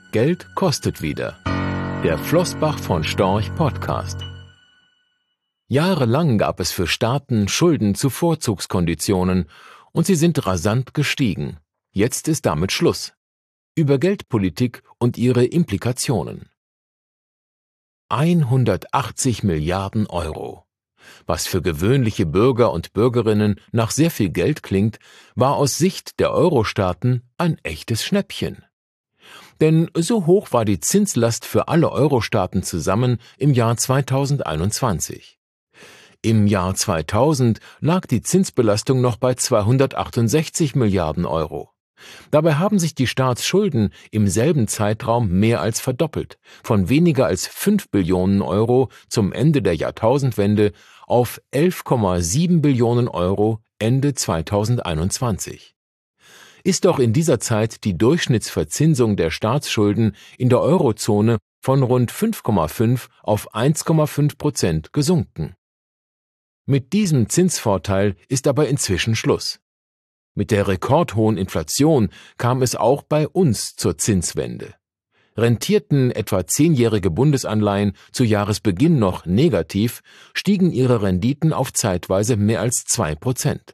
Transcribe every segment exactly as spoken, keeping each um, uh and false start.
Geld kostet wieder. Der Flossbach von Storch Podcast. Jahrelang gab es für Staaten Schulden zu Vorzugskonditionen und sie sind rasant gestiegen. Jetzt ist damit Schluss. Über Geldpolitik und ihre Implikationen. hundertachtzig Milliarden Euro. Was für gewöhnliche Bürger und Bürgerinnen nach sehr viel Geld klingt, war aus Sicht der Euro-Staaten ein echtes Schnäppchen. Denn so hoch war die Zinslast für alle Euro-Staaten zusammen im Jahr zweitausendeinundzwanzig. Im Jahr zweitausend lag die Zinsbelastung noch bei zweihundertachtundsechzig Milliarden Euro. Dabei haben sich die Staatsschulden im selben Zeitraum mehr als verdoppelt, von weniger als fünf Billionen Euro zum Ende der Jahrtausendwende auf elf Komma sieben Billionen Euro Ende zweitausendeinundzwanzig. Ist doch in dieser Zeit die Durchschnittsverzinsung der Staatsschulden in der Eurozone von rund fünf Komma fünf auf eins Komma fünf Prozent gesunken. Mit diesem Zinsvorteil ist aber inzwischen Schluss. Mit der rekordhohen Inflation kam es auch bei uns zur Zinswende. Rentierten etwa zehnjährige Bundesanleihen zu Jahresbeginn noch negativ, stiegen ihre Renditen auf zeitweise mehr als zwei Prozent.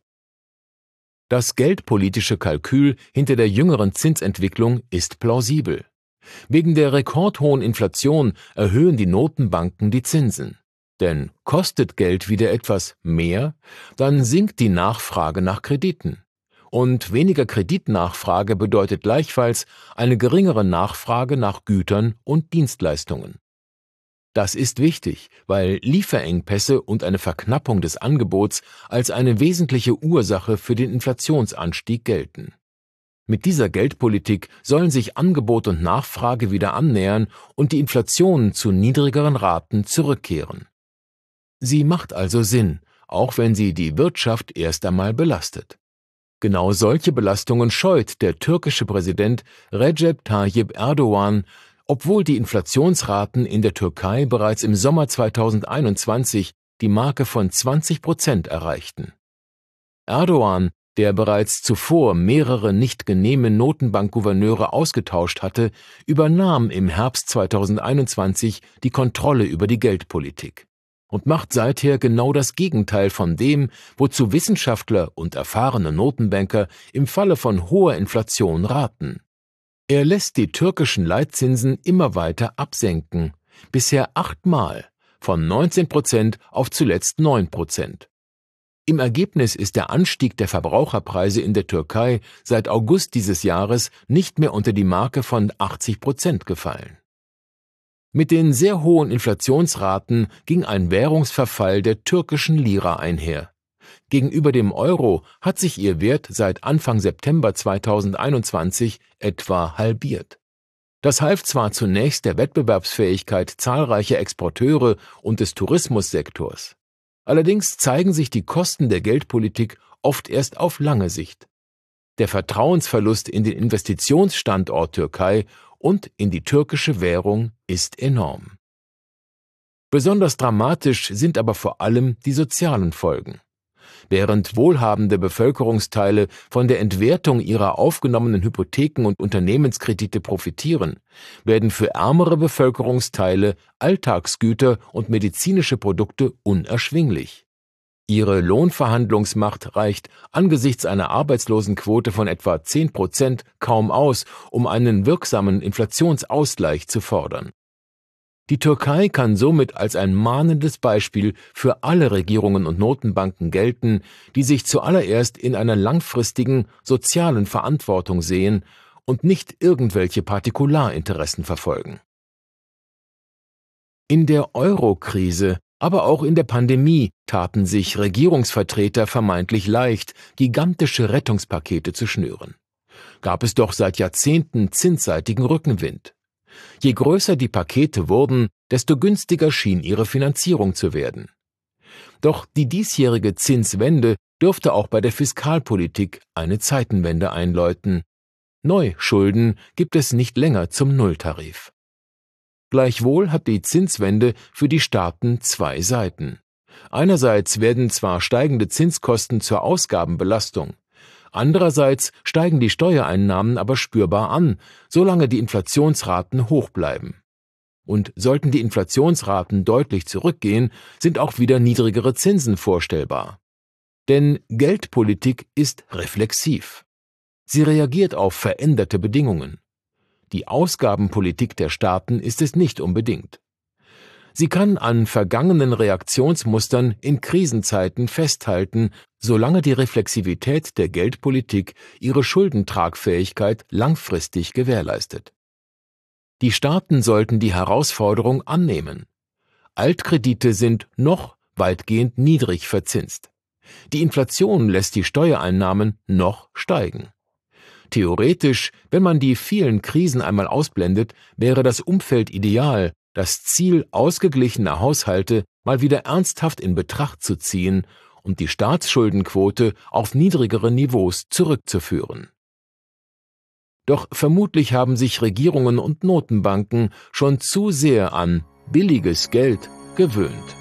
Das geldpolitische Kalkül hinter der jüngeren Zinsentwicklung ist plausibel. Wegen der rekordhohen Inflation erhöhen die Notenbanken die Zinsen. Denn kostet Geld wieder etwas mehr, dann sinkt die Nachfrage nach Krediten. Und weniger Kreditnachfrage bedeutet gleichfalls eine geringere Nachfrage nach Gütern und Dienstleistungen. Das ist wichtig, weil Lieferengpässe und eine Verknappung des Angebots als eine wesentliche Ursache für den Inflationsanstieg gelten. Mit dieser Geldpolitik sollen sich Angebot und Nachfrage wieder annähern und die Inflation zu niedrigeren Raten zurückkehren. Sie macht also Sinn, auch wenn sie die Wirtschaft erst einmal belastet. Genau solche Belastungen scheut der türkische Präsident Recep Tayyip Erdoğan, obwohl die Inflationsraten in der Türkei bereits im Sommer zweitausendeinundzwanzig die Marke von zwanzig Prozent erreichten. Erdoğan, der bereits zuvor mehrere nicht genehme Notenbankgouverneure ausgetauscht hatte, übernahm im Herbst zweitausendeinundzwanzig die Kontrolle über die Geldpolitik und macht seither genau das Gegenteil von dem, wozu Wissenschaftler und erfahrene Notenbanker im Falle von hoher Inflation raten. Er lässt die türkischen Leitzinsen immer weiter absenken, bisher achtmal, von neunzehn Prozent auf zuletzt neun Prozent. Im Ergebnis ist der Anstieg der Verbraucherpreise in der Türkei seit August dieses Jahres nicht mehr unter die Marke von achtzig Prozent gefallen. Mit den sehr hohen Inflationsraten ging ein Währungsverfall der türkischen Lira einher. Gegenüber dem Euro hat sich ihr Wert seit Anfang September zweitausendeinundzwanzig etwa halbiert. Das half zwar zunächst der Wettbewerbsfähigkeit zahlreicher Exporteure und des Tourismussektors. Allerdings zeigen sich die Kosten der Geldpolitik oft erst auf lange Sicht. Der Vertrauensverlust in den Investitionsstandort Türkei und in die türkische Währung ist enorm. Besonders dramatisch sind aber vor allem die sozialen Folgen. Während wohlhabende Bevölkerungsteile von der Entwertung ihrer aufgenommenen Hypotheken und Unternehmenskredite profitieren, werden für ärmere Bevölkerungsteile Alltagsgüter und medizinische Produkte unerschwinglich. Ihre Lohnverhandlungsmacht reicht angesichts einer Arbeitslosenquote von etwa zehn Prozent kaum aus, um einen wirksamen Inflationsausgleich zu fordern. Die Türkei kann somit als ein mahnendes Beispiel für alle Regierungen und Notenbanken gelten, die sich zuallererst in einer langfristigen sozialen Verantwortung sehen und nicht irgendwelche Partikularinteressen verfolgen. In der Euro-Krise, aber auch in der Pandemie taten sich Regierungsvertreter vermeintlich leicht, gigantische Rettungspakete zu schnüren. Gab es doch seit Jahrzehnten zinsseitigen Rückenwind. Je größer die Pakete wurden, desto günstiger schien ihre Finanzierung zu werden. Doch die diesjährige Zinswende dürfte auch bei der Fiskalpolitik eine Zeitenwende einläuten. Neuschulden gibt es nicht länger zum Nulltarif. Gleichwohl hat die Zinswende für die Staaten zwei Seiten. Einerseits werden zwar steigende Zinskosten zur Ausgabenbelastung, Andererseits steigen die Steuereinnahmen aber spürbar an, solange die Inflationsraten hoch bleiben. Und sollten die Inflationsraten deutlich zurückgehen, sind auch wieder niedrigere Zinsen vorstellbar. Denn Geldpolitik ist reflexiv. Sie reagiert auf veränderte Bedingungen. Die Ausgabenpolitik der Staaten ist es nicht unbedingt. Sie kann an vergangenen Reaktionsmustern in Krisenzeiten festhalten, solange die Reflexivität der Geldpolitik ihre Schuldentragfähigkeit langfristig gewährleistet. Die Staaten sollten die Herausforderung annehmen. Altkredite sind noch weitgehend niedrig verzinst. Die Inflation lässt die Steuereinnahmen noch steigen. Theoretisch, wenn man die vielen Krisen einmal ausblendet, wäre das Umfeld ideal, das Ziel ausgeglichener Haushalte mal wieder ernsthaft in Betracht zu ziehen und die Staatsschuldenquote auf niedrigere Niveaus zurückzuführen. Doch vermutlich haben sich Regierungen und Notenbanken schon zu sehr an billiges Geld gewöhnt.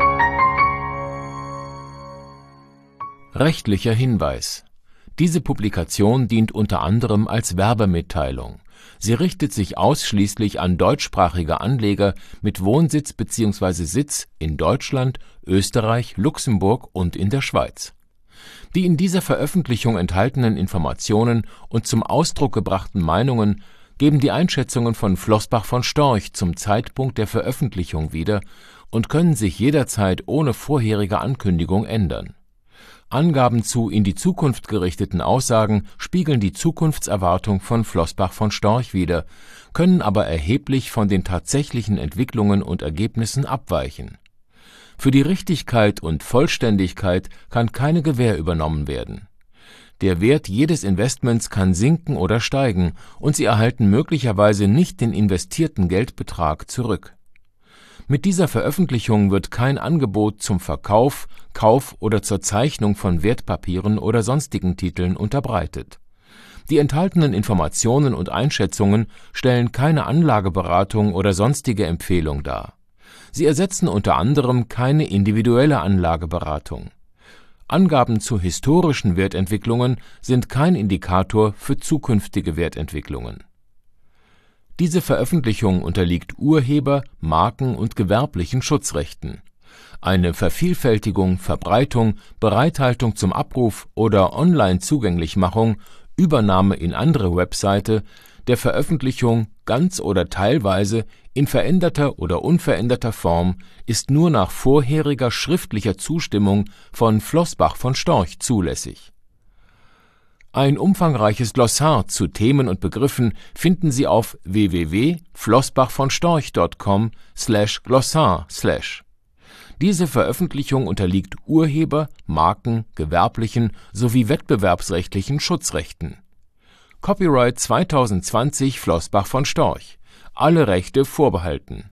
Rechtlicher Hinweis: Diese Publikation dient unter anderem als Werbemitteilung. Sie richtet sich ausschließlich an deutschsprachige Anleger mit Wohnsitz bzw. Sitz in Deutschland, Österreich, Luxemburg und in der Schweiz. Die in dieser Veröffentlichung enthaltenen Informationen und zum Ausdruck gebrachten Meinungen geben die Einschätzungen von Flossbach von Storch zum Zeitpunkt der Veröffentlichung wieder und können sich jederzeit ohne vorherige Ankündigung ändern. Angaben zu in die Zukunft gerichteten Aussagen spiegeln die Zukunftserwartung von Flossbach von Storch wider, können aber erheblich von den tatsächlichen Entwicklungen und Ergebnissen abweichen. Für die Richtigkeit und Vollständigkeit kann keine Gewähr übernommen werden. Der Wert jedes Investments kann sinken oder steigen, und Sie erhalten möglicherweise nicht den investierten Geldbetrag zurück. Mit dieser Veröffentlichung wird kein Angebot zum Verkauf, Kauf oder zur Zeichnung von Wertpapieren oder sonstigen Titeln unterbreitet. Die enthaltenen Informationen und Einschätzungen stellen keine Anlageberatung oder sonstige Empfehlung dar. Sie ersetzen unter anderem keine individuelle Anlageberatung. Angaben zu historischen Wertentwicklungen sind kein Indikator für zukünftige Wertentwicklungen. Diese Veröffentlichung unterliegt Urheber-, Marken- und gewerblichen Schutzrechten. Eine Vervielfältigung, Verbreitung, Bereithaltung zum Abruf oder Online-Zugänglichmachung, Übernahme in andere Webseite, der Veröffentlichung ganz oder teilweise in veränderter oder unveränderter Form ist nur nach vorheriger schriftlicher Zustimmung von Flossbach von Storch zulässig. Ein umfangreiches Glossar zu Themen und Begriffen finden Sie auf w w w punkt flossbachvonstorch punkt com slash glossar slash. Diese Veröffentlichung unterliegt Urheber-, Marken-, gewerblichen sowie wettbewerbsrechtlichen Schutzrechten. Copyright zwanzig zwanzig Flossbach von Storch. Alle Rechte vorbehalten.